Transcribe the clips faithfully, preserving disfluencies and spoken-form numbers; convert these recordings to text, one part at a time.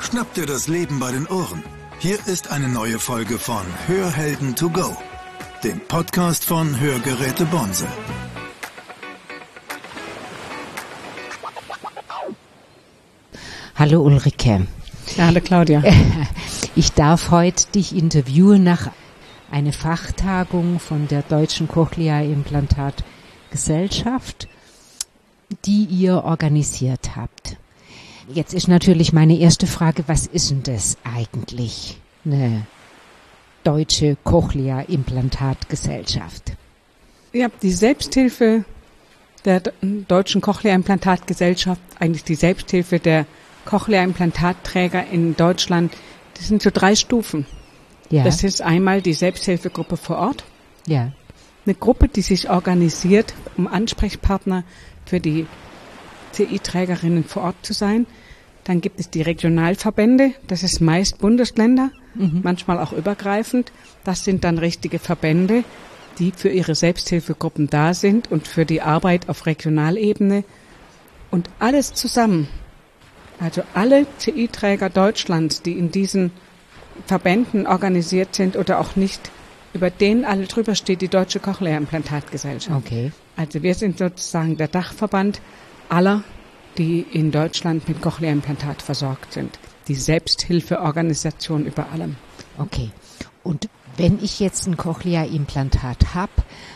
Schnapp dir das Leben bei den Ohren. Hier ist eine neue Folge von Hörhelden to go, dem Podcast von Hörgeräte Bonse. Hallo Ulrike. Ja, hallo Claudia. Ich darf heute dich interviewen nach einer Fachtagung von der Deutschen Cochlea-Implantat-Gesellschaft, die ihr organisiert habt. Jetzt ist natürlich meine erste Frage, was ist denn das eigentlich, eine Deutsche Cochlea-Implantat-Gesellschaft? Ja, die Selbsthilfe der Deutschen Cochlea-Implantat-Gesellschaft, eigentlich die Selbsthilfe der Cochlea-Implantatträger in Deutschland, das sind so drei Stufen. Ja. Das ist einmal die Selbsthilfegruppe vor Ort. Ja. Eine Gruppe, die sich organisiert, um Ansprechpartner für die C I-Trägerinnen vor Ort zu sein. Dann gibt es die Regionalverbände, das ist meist Bundesländer, mhm. manchmal auch übergreifend. Das sind dann richtige Verbände, die für ihre Selbsthilfegruppen da sind und für die Arbeit auf Regionalebene. Und alles zusammen, also alle C I-Träger Deutschlands, die in diesen Verbänden organisiert sind oder auch nicht, über denen alle drüber steht die Deutsche Cochlea-Implantatgesellschaft. Okay. Also wir sind sozusagen der Dachverband aller, die in Deutschland mit Cochlea-Implantat versorgt sind. Die Selbsthilfeorganisation über allem. Okay. Und wenn ich jetzt ein Cochlea-Implantat habe,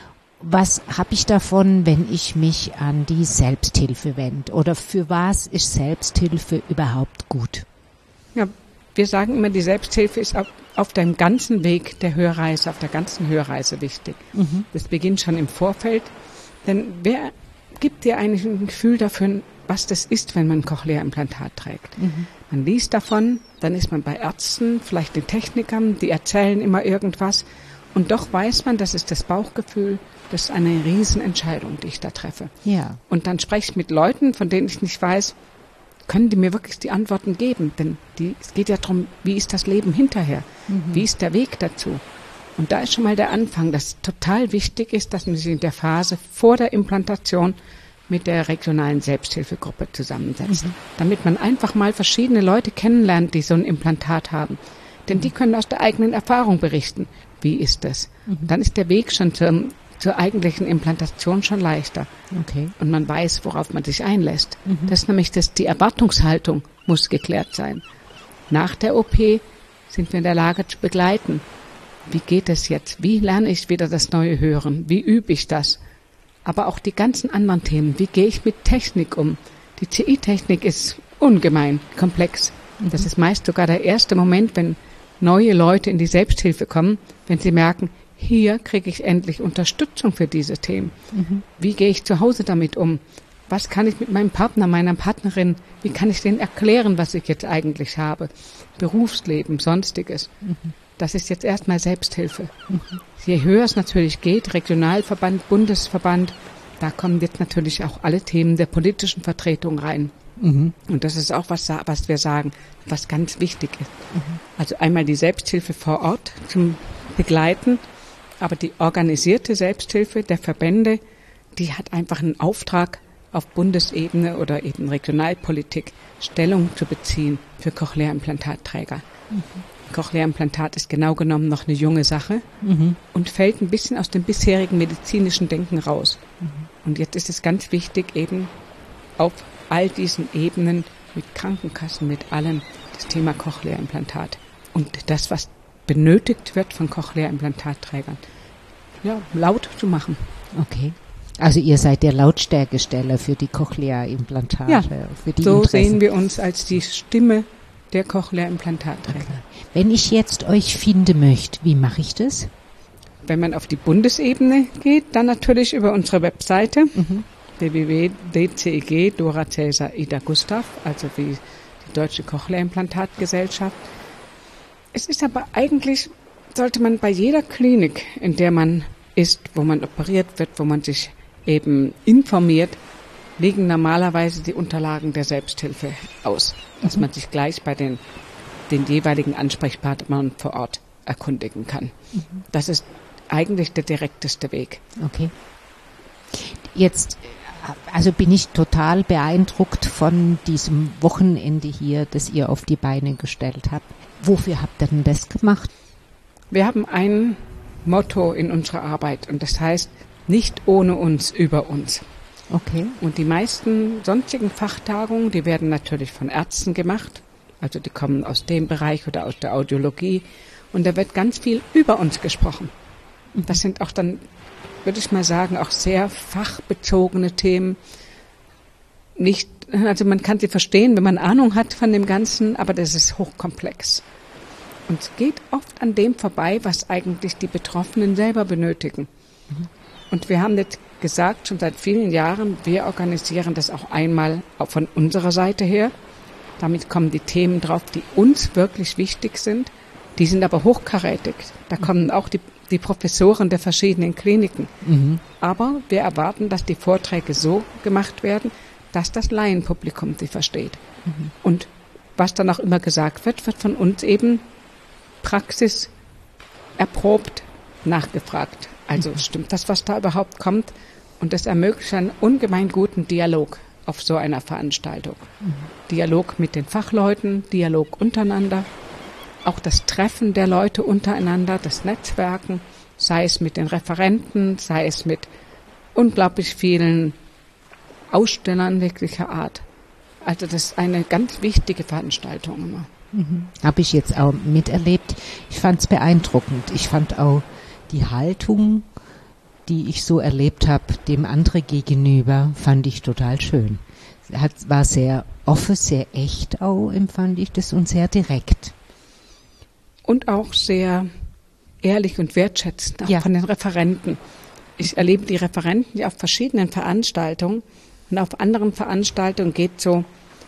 was habe ich davon, wenn ich mich an die Selbsthilfe wende? Oder für was ist Selbsthilfe überhaupt gut? Ja, wir sagen immer, die Selbsthilfe ist auf, auf dem ganzen Weg der Hörreise, auf der ganzen Hörreise wichtig. Mhm. Das beginnt schon im Vorfeld. Denn wer gibt dir eigentlich ein Gefühl dafür, was das ist, wenn man ein Cochlea-Implantat trägt? Mhm. Man liest davon, dann ist man bei Ärzten, vielleicht den Technikern, die erzählen immer irgendwas. Und doch weiß man, das ist das Bauchgefühl, das ist eine Riesenentscheidung, die ich da treffe. Ja. Und dann spreche ich mit Leuten, von denen ich nicht weiß, können die mir wirklich die Antworten geben? Denn die, es geht ja darum, wie ist das Leben hinterher? Mhm. Wie ist der Weg dazu? Und da ist schon mal der Anfang, dass total wichtig ist, dass man sich in der Phase vor der Implantation mit der regionalen Selbsthilfegruppe zusammensetzt. Mhm. Damit man einfach mal verschiedene Leute kennenlernt, die so ein Implantat haben. Denn mhm. die können aus der eigenen Erfahrung berichten. Wie ist das? Mhm. Dann ist der Weg schon zum, zur eigentlichen Implantation schon leichter. Okay. Und man weiß, worauf man sich einlässt. Mhm. Das ist nämlich das, die Erwartungshaltung muss geklärt sein. Nach der O P sind wir in der Lage zu begleiten. Wie geht es jetzt? Wie lerne ich wieder das neue Hören? Wie übe ich das? Aber auch die ganzen anderen Themen. Wie gehe ich mit Technik um? Die C I-Technik ist ungemein komplex. Mhm. Das ist meist sogar der erste Moment, wenn neue Leute in die Selbsthilfe kommen, wenn sie merken, hier kriege ich endlich Unterstützung für diese Themen. Mhm. Wie gehe ich zu Hause damit um? Was kann ich mit meinem Partner, meiner Partnerin, wie kann ich denen erklären, was ich jetzt eigentlich habe? Berufsleben, Sonstiges. Mhm. Das ist jetzt erstmal Selbsthilfe. Mhm. Je höher es natürlich geht, Regionalverband, Bundesverband, da kommen jetzt natürlich auch alle Themen der politischen Vertretung rein. Mhm. Und das ist auch was, was wir sagen, was ganz wichtig ist. Mhm. Also einmal die Selbsthilfe vor Ort zum Begleiten, aber die organisierte Selbsthilfe der Verbände, die hat einfach einen Auftrag, auf Bundesebene oder eben Regionalpolitik Stellung zu beziehen für Cochlea-Implantatträger. Mhm. Cochlea-Implantat ist genau genommen noch eine junge Sache mhm. und fällt ein bisschen aus dem bisherigen medizinischen Denken raus. Mhm. Und jetzt ist es ganz wichtig, eben auf all diesen Ebenen mit Krankenkassen, mit allem, das Thema Cochlea-Implantat. Und das, was benötigt wird von Cochlea-Implantatträgern, ja, laut zu machen. Okay. Also ihr seid der Lautstärkesteller für die Cochlea-Implantate. Ja, für die so Interessen. Sehen wir uns als die Stimme der Cochlea-Implantatträger. Okay. Wenn ich jetzt euch finden möchte, wie mache ich das? Wenn man auf die Bundesebene geht, dann natürlich über unsere Webseite mhm. w w w punkt d c e g Dora Cäsar Ida Gustav, also wie die Deutsche Cochlea-Implantatgesellschaft. Es ist aber eigentlich, sollte man bei jeder Klinik, in der man ist, wo man operiert wird, wo man sich eben informiert, liegen normalerweise die Unterlagen der Selbsthilfe aus, dass mhm. man sich gleich bei den, den jeweiligen Ansprechpartnern vor Ort erkundigen kann. Mhm. Das ist eigentlich der direkteste Weg. Okay. Jetzt also bin ich total beeindruckt von diesem Wochenende hier, das ihr auf die Beine gestellt habt. Wofür habt ihr denn das gemacht? Wir haben ein Motto in unserer Arbeit und das heißt, nicht ohne uns, über uns. Okay. Und die meisten sonstigen Fachtagungen, die werden natürlich von Ärzten gemacht, also die kommen aus dem Bereich oder aus der Audiologie und da wird ganz viel über uns gesprochen. Das sind auch dann, würde ich mal sagen, auch sehr fachbezogene Themen. Nicht, also man kann sie verstehen, wenn man Ahnung hat von dem Ganzen, aber das ist hochkomplex. Und es geht oft an dem vorbei, was eigentlich die Betroffenen selber benötigen. Mhm. Und wir haben jetzt gesagt, schon seit vielen Jahren, wir organisieren das auch einmal auch von unserer Seite her. Damit kommen die Themen drauf, die uns wirklich wichtig sind. Die sind aber hochkarätig. Da kommen auch die, die Professoren der verschiedenen Kliniken. Mhm. Aber wir erwarten, dass die Vorträge so gemacht werden, dass das Laienpublikum sie versteht. Mhm. Und was dann auch immer gesagt wird, wird von uns eben Praxis erprobt nachgefragt. Also mhm. stimmt das, was da überhaupt kommt? Und das ermöglicht einen ungemein guten Dialog auf so einer Veranstaltung. Mhm. Dialog mit den Fachleuten, Dialog untereinander, auch das Treffen der Leute untereinander, das Netzwerken, sei es mit den Referenten, sei es mit unglaublich vielen Ausstellern jeglicher Art. Also das ist eine ganz wichtige Veranstaltung immer. Mhm. Habe ich jetzt auch miterlebt. Ich fand es beeindruckend. Ich fand auch die Haltung, die ich so erlebt habe, dem anderen gegenüber, fand ich total schön. Hat, war sehr offen, sehr echt auch, empfand ich das, und sehr direkt. Und auch sehr ehrlich und wertschätzend, auch ja. von den Referenten. Ich erlebe die Referenten ja auf verschiedenen Veranstaltungen und auf anderen Veranstaltungen geht so,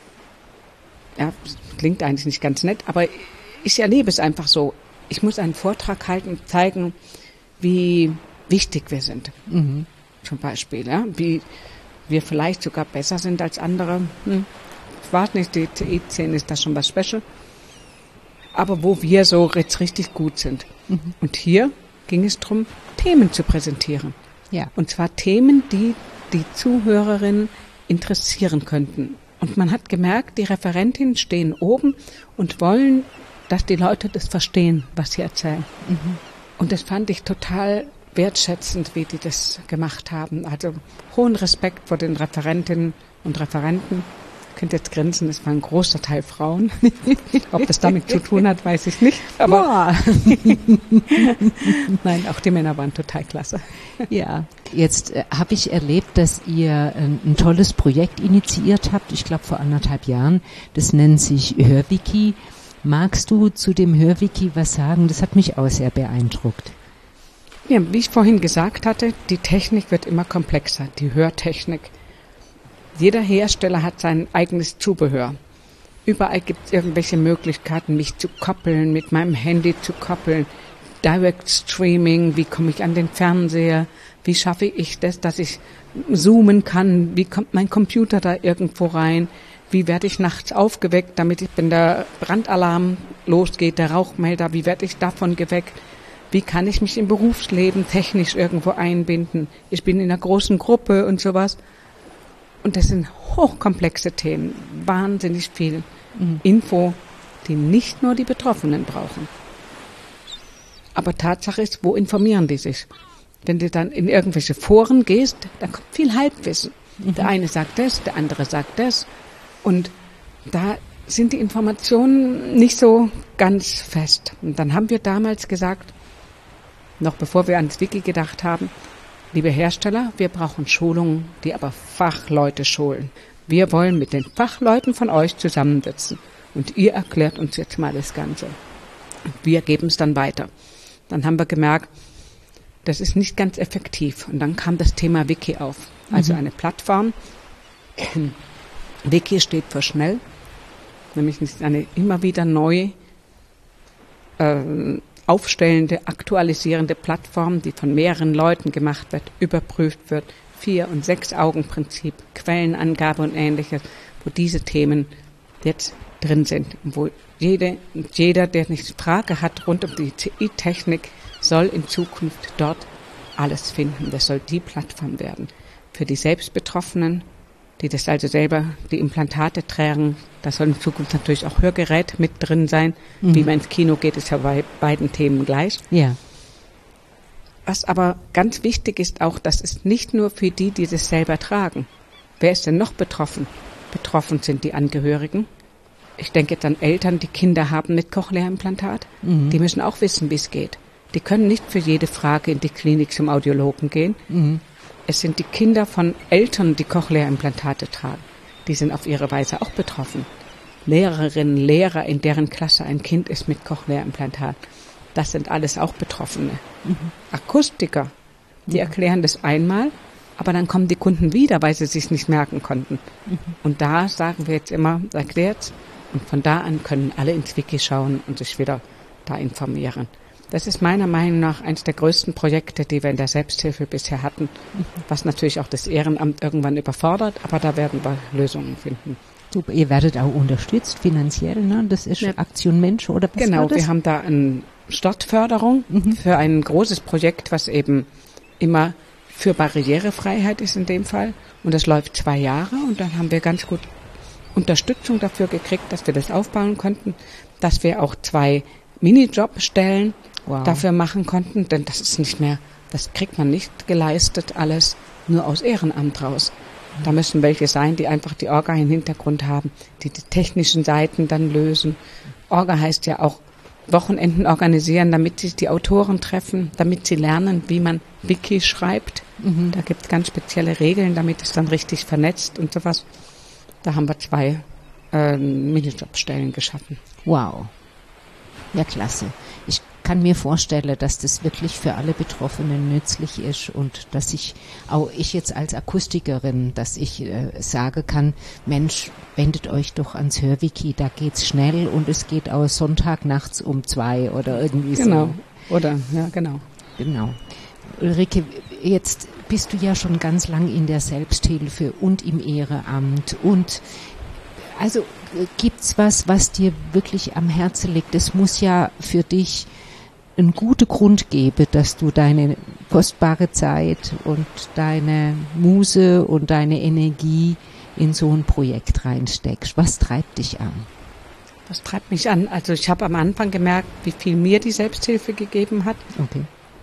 ja, klingt eigentlich nicht ganz nett, aber ich erlebe es einfach so. Ich muss einen Vortrag halten und zeigen, wie wichtig wir sind. Mhm. Zum Beispiel, ja, wie wir vielleicht sogar besser sind als andere. Hm. Ich weiß nicht, die T I-Szene ist da schon was Special. Aber wo wir so jetzt richtig gut sind. Mhm. Und hier ging es darum, Themen zu präsentieren. Ja. Und zwar Themen, die die Zuhörerinnen interessieren könnten. Und man hat gemerkt, die Referentinnen stehen oben und wollen, dass die Leute das verstehen, was sie erzählen. Mhm. Und das fand ich total wertschätzend, wie die das gemacht haben. Also hohen Respekt vor den Referentinnen und Referenten. Ich könnte jetzt grinsen, es war ein großer Teil Frauen. Ob das damit zu tun hat, weiß ich nicht. Aber nein, auch die Männer waren total klasse. Ja, jetzt äh, habe ich erlebt, dass ihr äh, ein tolles Projekt initiiert habt, ich glaube vor anderthalb Jahren. Das nennt sich Hörwiki. Magst du zu dem Hörwiki was sagen? Das hat mich auch sehr beeindruckt. Ja, wie ich vorhin gesagt hatte, die Technik wird immer komplexer, die Hörtechnik. Jeder Hersteller hat sein eigenes Zubehör. Überall gibt es irgendwelche Möglichkeiten, mich zu koppeln, mit meinem Handy zu koppeln. Direct Streaming, wie komme ich an den Fernseher? Wie schaffe ich das, dass ich zoomen kann? Wie kommt mein Computer da irgendwo rein? Wie werde ich nachts aufgeweckt, damit ich, wenn der Brandalarm losgeht, der Rauchmelder, wie werde ich davon geweckt? Wie kann ich mich im Berufsleben technisch irgendwo einbinden? Ich bin in einer großen Gruppe und sowas. Und das sind hochkomplexe Themen, wahnsinnig viel mhm. Info, die nicht nur die Betroffenen brauchen. Aber Tatsache ist, wo informieren die sich? Wenn du dann in irgendwelche Foren gehst, dann kommt viel Halbwissen. Mhm. Der eine sagt das, der andere sagt das. Und da sind die Informationen nicht so ganz fest. Und dann haben wir damals gesagt, noch bevor wir ans Wiki gedacht haben, liebe Hersteller, wir brauchen Schulungen, die aber Fachleute schulen. Wir wollen mit den Fachleuten von euch zusammensitzen. Und ihr erklärt uns jetzt mal das Ganze. Und wir geben es dann weiter. Dann haben wir gemerkt, das ist nicht ganz effektiv. Und dann kam das Thema Wiki auf. Also mhm. eine Plattform. Wiki steht für schnell. Nämlich ist eine immer wieder neu äh, aufstellende, aktualisierende Plattform, die von mehreren Leuten gemacht wird, überprüft wird, Vier- und Sechs-Augen-Prinzip, Quellenangabe und Ähnliches, wo diese Themen jetzt drin sind, wo jede, jeder, der eine Frage hat rund um die T I-Technik, soll in Zukunft dort alles finden. Das soll die Plattform werden. für die Selbstbetroffenen, die das also selber, die Implantate tragen. Da soll in Zukunft natürlich auch Hörgerät mit drin sein. Mhm. Wie man ins Kino geht, ist ja bei beiden Themen gleich. Ja. Was aber ganz wichtig ist auch, das ist nicht nur für die, die das selber tragen. Wer ist denn noch betroffen? Betroffen sind die Angehörigen. Ich denke jetzt an Eltern, die Kinder haben mit Cochlea-Implantat. Mhm. Die müssen auch wissen, wie es geht. Die können nicht für jede Frage in die Klinik zum Audiologen gehen. Mhm. Es sind die Kinder von Eltern, die Cochlea-Implantate tragen. Die sind auf ihre Weise auch betroffen. Lehrerinnen, Lehrer, in deren Klasse ein Kind ist mit Cochlea-Implantat. Das sind alles auch Betroffene. Mhm. Akustiker, die mhm. erklären das einmal, aber dann kommen die Kunden wieder, weil sie es sich nicht merken konnten. Mhm. Und da sagen wir jetzt immer, erklärt's. Und von da an können alle ins Wiki schauen und sich wieder da informieren. Das ist meiner Meinung nach eines der größten Projekte, die wir in der Selbsthilfe bisher hatten, was natürlich auch das Ehrenamt irgendwann überfordert, aber da werden wir Lösungen finden. Super, ihr werdet auch unterstützt finanziell, ne? Das ist ja. Aktion Mensch oder was Genau, war das? Wir haben da eine Startförderung mhm. für ein großes Projekt, was eben immer für Barrierefreiheit ist in dem Fall. Und das läuft zwei Jahre und dann haben wir ganz gut Unterstützung dafür gekriegt, dass wir das aufbauen konnten, dass wir auch zwei Minijobstellen wow. dafür machen konnten, denn das ist nicht mehr, das kriegt man nicht geleistet, alles nur aus Ehrenamt raus. Mhm. Da müssen welche sein, die einfach die Orga im Hintergrund haben, die die technischen Seiten dann lösen. Orga heißt ja auch Wochenenden organisieren, damit sich die Autoren treffen, damit sie lernen, wie man Wiki schreibt. Mhm. Da gibt es ganz spezielle Regeln, damit es dann richtig vernetzt und sowas. Da haben wir zwei äh, Minijobstellen geschaffen. Wow. Ja, klasse. Ich kann mir vorstellen, dass das wirklich für alle Betroffenen nützlich ist und dass ich, auch ich jetzt als Akustikerin, dass ich äh, sagen kann, Mensch, wendet euch doch ans Hörwiki, da geht's schnell und es geht auch Sonntag nachts um zwei oder irgendwie genau. so. Genau, oder, ja, genau. Genau. Ulrike, jetzt bist du ja schon ganz lang in der Selbsthilfe und im Ehrenamt und also gibt's was, was dir wirklich am Herzen liegt? Es muss ja für dich einen guten Grund geben, dass du deine kostbare Zeit und deine Muse und deine Energie in so ein Projekt reinsteckst. Was treibt dich an? Was treibt mich an? Also ich habe am Anfang gemerkt, wie viel mir die Selbsthilfe gegeben hat. Okay.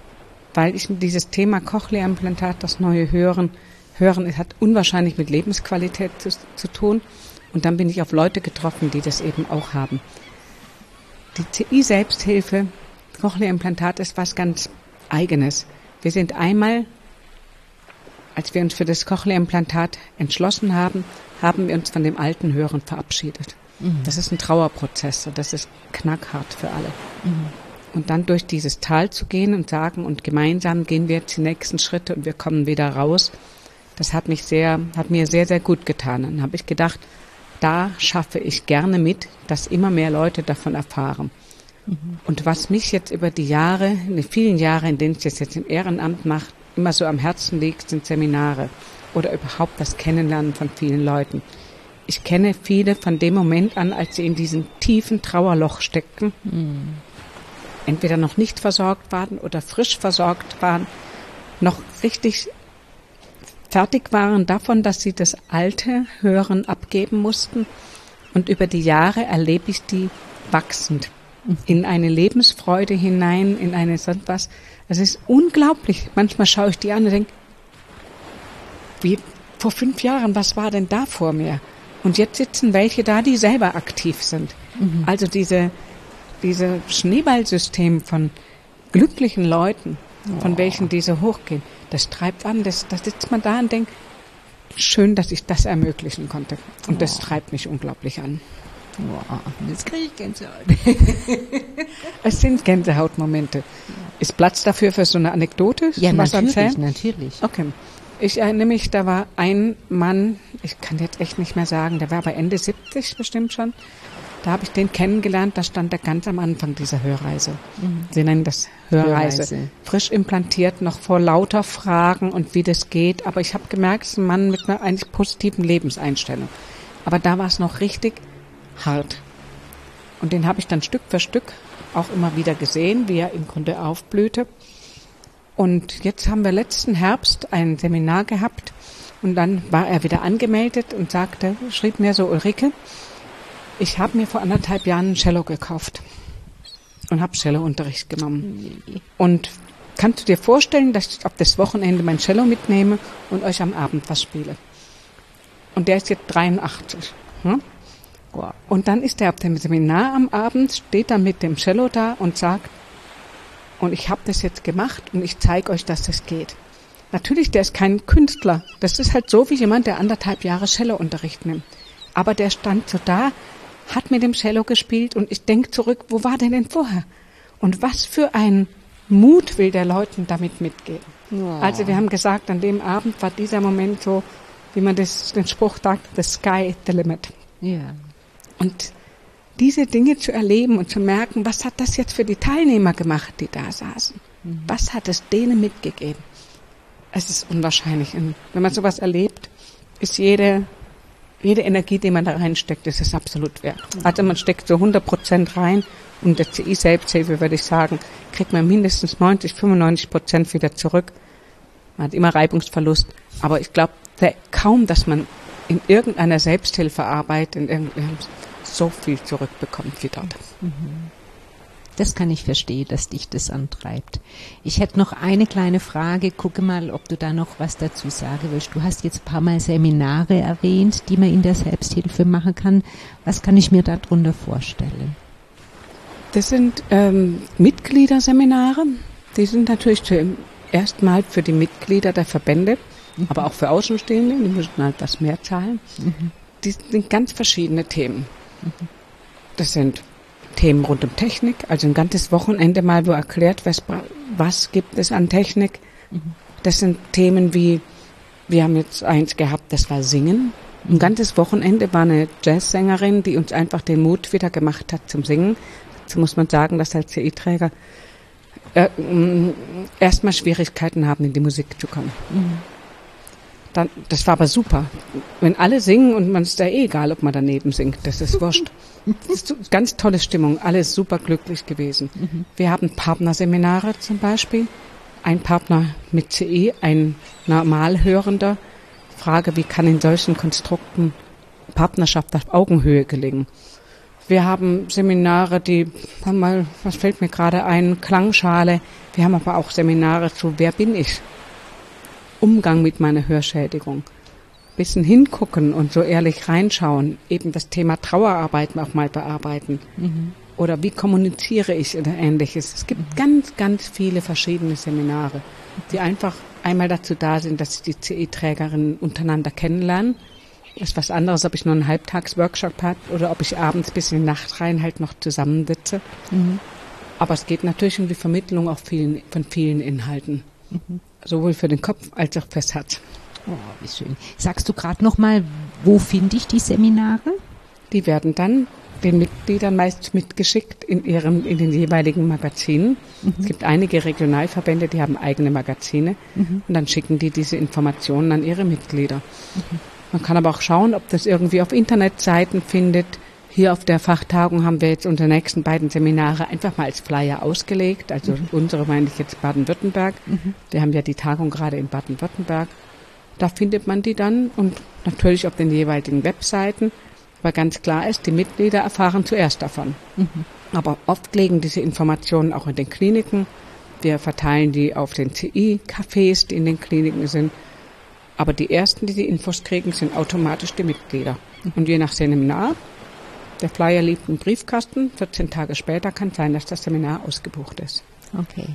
Weil ich dieses Thema Cochlea-Implantat, das neue Hören, Hören hat unwahrscheinlich mit Lebensqualität zu, zu tun. Und dann bin ich auf Leute getroffen, die das eben auch haben. Die C I-Selbsthilfe, Cochlea-Implantat ist was ganz Eigenes. Wir sind einmal, als wir uns für das Cochlea-Implantat entschlossen haben, haben wir uns von dem alten Hören verabschiedet. Mhm. Das ist ein Trauerprozess und das ist knackhart für alle. Mhm. Und dann durch dieses Tal zu gehen und sagen, und gemeinsam gehen wir jetzt die nächsten Schritte und wir kommen wieder raus, das hat mich sehr, hat mir sehr, sehr gut getan. Dann habe ich gedacht, da schaffe ich gerne mit, dass immer mehr Leute davon erfahren. Mhm. Und was mich jetzt über die Jahre, in den vielen Jahre, in denen ich das jetzt im Ehrenamt mache, immer so am Herzen liegt, sind Seminare oder überhaupt das Kennenlernen von vielen Leuten. Ich kenne viele von dem Moment an, als sie in diesem tiefen Trauerloch steckten, mhm. entweder noch nicht versorgt waren oder frisch versorgt waren, noch richtig fertig waren davon, dass sie das alte Hören abgeben mussten. Und über die Jahre erlebe ich die wachsend in eine Lebensfreude hinein, in eine sonst was. Es ist unglaublich. Manchmal schaue ich die an und denke, wie vor fünf Jahren, was war denn da vor mir? Und jetzt sitzen welche da, die selber aktiv sind. Mhm. Also diese, diese Schneeballsystem von glücklichen Leuten, von oh. welchen diese hochgehen, das treibt an, das, da sitzt man da und denkt, schön, dass ich das ermöglichen konnte. Und oh. das treibt mich unglaublich an. Wow, jetzt kriege ich Gänsehaut. Es sind Gänsehautmomente. Ja. Ist Platz dafür für so eine Anekdote? Ja, was natürlich, erzählen? natürlich. Okay. Ich erinnere mich, da war ein Mann, ich kann jetzt echt nicht mehr sagen, der war bei Ende siebzig bestimmt schon. Da habe ich den kennengelernt, da stand er ganz am Anfang dieser Hörreise. Mhm. Sie nennen das Hörreise. Hörreise. Frisch implantiert, noch vor lauter Fragen und wie das geht. Aber ich habe gemerkt, es ist ein Mann mit einer eigentlich positiven Lebenseinstellung. Aber da war es noch richtig hart. Und den habe ich dann Stück für Stück auch immer wieder gesehen, wie er im Grunde aufblühte. Und jetzt haben wir letzten Herbst ein Seminar gehabt und dann war er wieder angemeldet und sagte, schrieb mir so, Ulrike, ich habe mir vor anderthalb Jahren ein Cello gekauft und habe Cellounterricht genommen. Und kannst du dir vorstellen, dass ich ab das Wochenende mein Cello mitnehme und euch am Abend was spiele? Und der ist jetzt dreiundachtzig. Hm? Und dann ist er ab dem Seminar am Abend, steht dann mit dem Cello da und sagt, und ich habe das jetzt gemacht und ich zeige euch, dass das geht. Natürlich, der ist kein Künstler. Das ist halt so wie jemand, der anderthalb Jahre Cellounterricht nimmt. Aber der stand so da, hat mit dem Cello gespielt und ich denke zurück, wo war der denn vorher? Und was für ein Mut will der Leuten damit mitgeben? Ja. Also wir haben gesagt, an dem Abend war dieser Moment so, wie man das, den Spruch sagt, the sky is the limit. Ja. Und diese Dinge zu erleben und zu merken, was hat das jetzt für die Teilnehmer gemacht, die da saßen? Mhm. Was hat es denen mitgegeben? Es ist unwahrscheinlich. Und wenn man sowas erlebt, ist jede, jede Energie, die man da reinsteckt, ist es absolut wert. Mhm. Also man steckt so hundert Prozent rein und der C I-Selbsthilfe, würde ich sagen, kriegt man mindestens neunzig, fünfundneunzig Prozent wieder zurück. Man hat immer Reibungsverlust. Aber ich glaube kaum, dass man in irgendeiner Selbsthilfearbeit, in irgendeinem so viel zurückbekommt wie dort. Das kann ich verstehen, dass dich das antreibt. Ich hätte noch eine kleine Frage. Gucke mal, ob du da noch was dazu sagen willst. Du hast jetzt ein paar Mal Seminare erwähnt, die man in der Selbsthilfe machen kann. Was kann ich mir darunter vorstellen? Das sind ähm, Mitgliederseminare. Die sind natürlich zuerst mal für die Mitglieder der Verbände, mhm. aber auch für Außenstehende. Die müssen halt was mehr zahlen. Mhm. Die sind ganz verschiedene Themen. Das sind Themen rund um Technik, also ein ganzes Wochenende mal, wo erklärt, was, was gibt es an Technik. Das sind Themen wie, wir haben jetzt eins gehabt, das war Singen. Ein ganzes Wochenende war eine Jazzsängerin, die uns einfach den Mut wieder gemacht hat zum Singen. Dazu muss man sagen, dass als C I-Träger äh, erstmal Schwierigkeiten haben, in die Musik zu kommen. Mhm. Dann, das war aber super. Wenn alle singen und man ist da eh egal, ob man daneben singt, das ist wurscht. Das ist ganz tolle Stimmung, alle super glücklich gewesen. Mhm. Wir haben Partnerseminare zum Beispiel. Ein Partner mit C I, ein Normalhörender. Frage, wie kann in solchen Konstrukten Partnerschaft auf Augenhöhe gelingen? Wir haben Seminare, die, mal, was fällt mir gerade ein, Klangschale. Wir haben aber auch Seminare zu, wer bin ich? Umgang mit meiner Hörschädigung. Bisschen hingucken und so ehrlich reinschauen. Eben das Thema Trauerarbeit auch mal bearbeiten. Mhm. Oder wie kommuniziere ich oder Ähnliches. Es gibt mhm. ganz, ganz viele verschiedene Seminare, die einfach einmal dazu da sind, dass die C I-Trägerinnen untereinander kennenlernen. Das ist was anderes, ob ich nur einen Halbtagsworkshop habe oder ob ich abends bis in die Nacht rein halt noch zusammensitze. Mhm. Aber es geht natürlich um die Vermittlung auch vielen, von vielen Inhalten. Mhm. Sowohl für den Kopf als auch fürs Herz. Oh, wie schön. Sagst du gerade noch mal, wo finde ich die Seminare? Die werden dann den Mitgliedern meist mitgeschickt in ihrem, in den jeweiligen Magazinen. Mhm. Es gibt einige Regionalverbände, die haben eigene Magazine. Mhm. Und dann schicken die diese Informationen an ihre Mitglieder. Mhm. Man kann aber auch schauen, ob das irgendwie auf Internetseiten findet. Hier auf der Fachtagung haben wir jetzt unsere nächsten beiden Seminare einfach mal als Flyer ausgelegt. Also mhm. unsere meine ich jetzt Baden-Württemberg. Mhm. Wir haben ja die Tagung gerade in Baden-Württemberg. Da findet man die dann und natürlich auf den jeweiligen Webseiten. Aber ganz klar ist, die Mitglieder erfahren zuerst davon. Mhm. Aber oft liegen diese Informationen auch in den Kliniken. Wir verteilen die auf den C I-Cafés, die in den Kliniken sind. Aber die ersten, die die Infos kriegen, sind automatisch die Mitglieder. Mhm. Und je nach Seminar, der Flyer liegt im Briefkasten, vierzehn Tage später kann sein, dass das Seminar ausgebucht ist. Okay.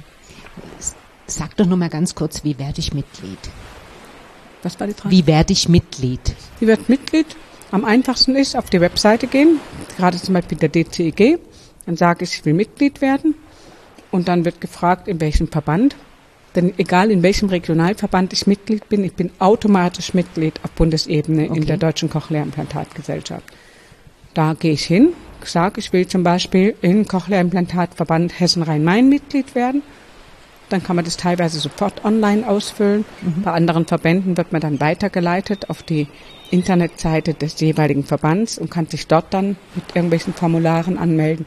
Sag doch noch mal ganz kurz, wie werde ich Mitglied? Was war die Frage? Wie werde ich Mitglied? Wie wird Mitglied? Am einfachsten ist, auf die Webseite gehen, gerade zum Beispiel der D C E G, dann sage ich, ich will Mitglied werden und dann wird gefragt, in welchem Verband. Denn egal in welchem Regionalverband ich Mitglied bin, ich bin automatisch Mitglied auf Bundesebene okay. in der Deutschen Cochlea-Implantat-Gesellschaft. Da gehe ich hin, sage, ich will zum Beispiel im Cochlea-Implantat-Verband Hessen-Rhein-Main Mitglied werden. Dann kann man das teilweise sofort online ausfüllen. Mhm. Bei anderen Verbänden wird man dann weitergeleitet auf die Internetseite des jeweiligen Verbands und kann sich dort dann mit irgendwelchen Formularen anmelden.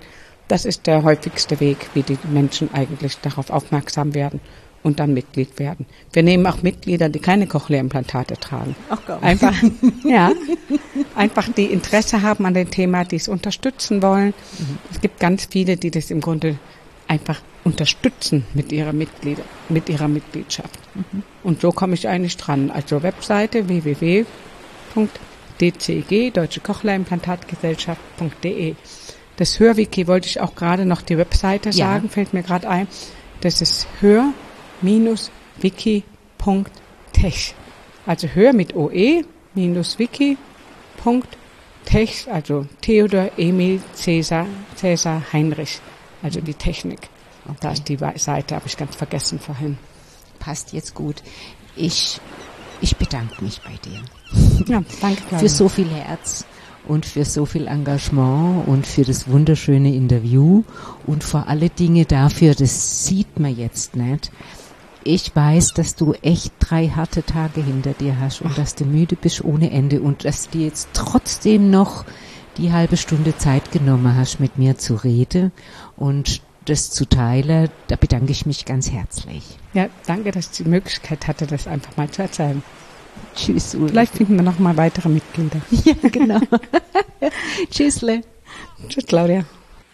Das ist der häufigste Weg, wie die Menschen eigentlich darauf aufmerksam werden und dann Mitglied werden. Wir nehmen auch Mitglieder, die keine Cochlea-Implantate tragen. Ach komm. Einfach, ja, einfach die Interesse haben an dem Thema, die es unterstützen wollen. Mhm. Es gibt ganz viele, die das im Grunde einfach unterstützen mit ihrer Mitglieder, mit ihrer Mitgliedschaft. Mhm. Und so komme ich eigentlich dran. Also Webseite w w w punkt d c g, Deutsche Cochlea-Implantatgesellschaft punkt d e. Das Hörwiki wollte ich auch gerade noch die Webseite sagen, ja. Fällt mir gerade ein. Das ist hör wiki punkt tech. Also hör mit oe minus wiki punkt tech, also Theodor Emil Cäsar, Cäsar Heinrich, also die Technik. Okay. Da ist die Seite, habe ich ganz vergessen vorhin. Passt jetzt gut. Ich, ich bedanke mich bei dir. Ja, danke, Claudia. Für so viel Herz und für so viel Engagement und für das wunderschöne Interview und vor alle Dinge dafür, das sieht man jetzt nicht. Ich weiß, dass du echt drei harte Tage hinter dir hast und Ach. dass du müde bist ohne Ende und dass du jetzt trotzdem noch die halbe Stunde Zeit genommen hast, mit mir zu reden und das zu teilen. Da bedanke ich mich ganz herzlich. Ja, danke, dass ich die Möglichkeit hatte, das einfach mal zu erzählen. Tschüss, Ulrike. Vielleicht finden wir noch mal weitere Mitglieder. Ja, genau. Tschüssle. Tschüss, Claudia.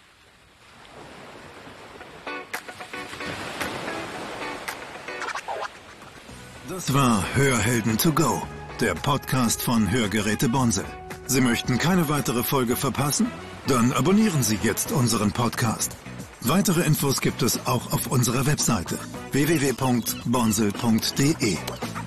Das war Hörhelden to go, der Podcast von Hörgeräte Bonsel. Sie möchten keine weitere Folge verpassen? Dann abonnieren Sie jetzt unseren Podcast. Weitere Infos gibt es auch auf unserer Webseite w w w punkt bonsel punkt d e.